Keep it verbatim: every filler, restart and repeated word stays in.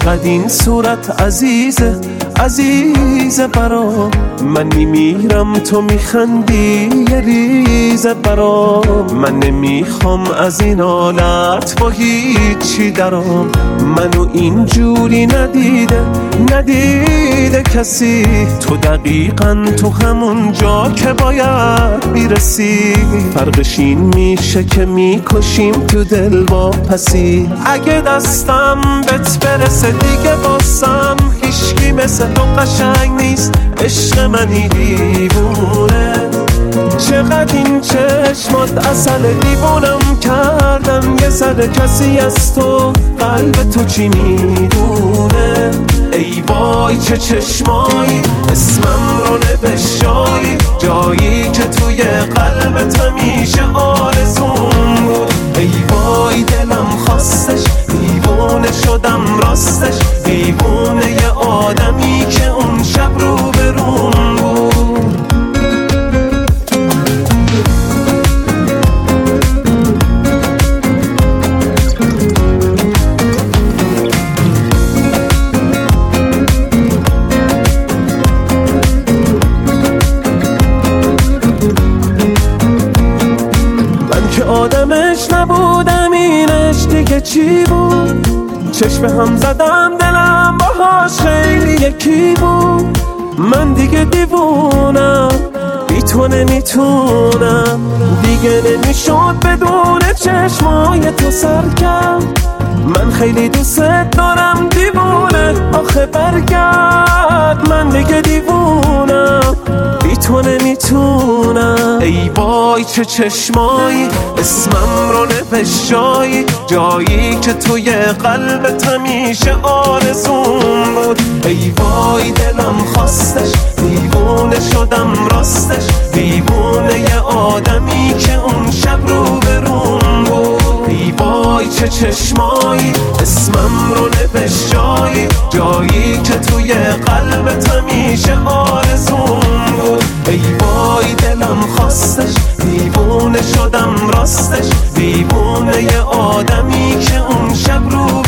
چقدر این صورت عزیزه عزیزه برام. من میمیرم تو میخندی یه ریزه برام. من نمیخوام از این حالت با هیچی درام. منو اینجوری ندیده ندیده کسی. تو دقیقاً تو همون جا که باید میرسی. فرقش این میشه که میکشیم تو دل با پسی. اگه دستم بهت برسه دیگه باسم هیچکی مثل تو قشنگ نیست. عشق منی دیوونه. چقدر این چشمات عسل دیوونم کردن. یه ذره کسی از تو قلب تو چی میدونه. ای وای چه چشمایی اسمم رو نوشایی. جایی که توی قلبت همیشه آرزون بود. ای وای دلم خواستش دیوونه شدم راستش. دیوونه یه آدمی که اون شب رو برون بود. آدمش نبودم اینش دیگه چی بود. چشم هم زدم دلم باهاش خیلی یکی بود. من دیگه دیوونم بی تو نمیتونم. دیگه نمیشد بدون چشمای تو سرکم. من خیلی دوست دارم دیوونه آخه برگرد. من دیگه دیوونم بی تو نمیتونم. ای وای چه چشمایی اسمم رو نوشایی. جایی که توی قلبت همیشه آرزون بود. ای وای دلم خواستش دیوونه شدم راستش. دیوونه یه آدمی که اون شب رو برون بود. ای وای چه چشمایی اسمم رو نوشایی. جایی که توی قلبت همیشه آرزون بود. ای وای دلم خواستش دیوونه شدم راستش. دیوونه یه آدمی که اون شب رو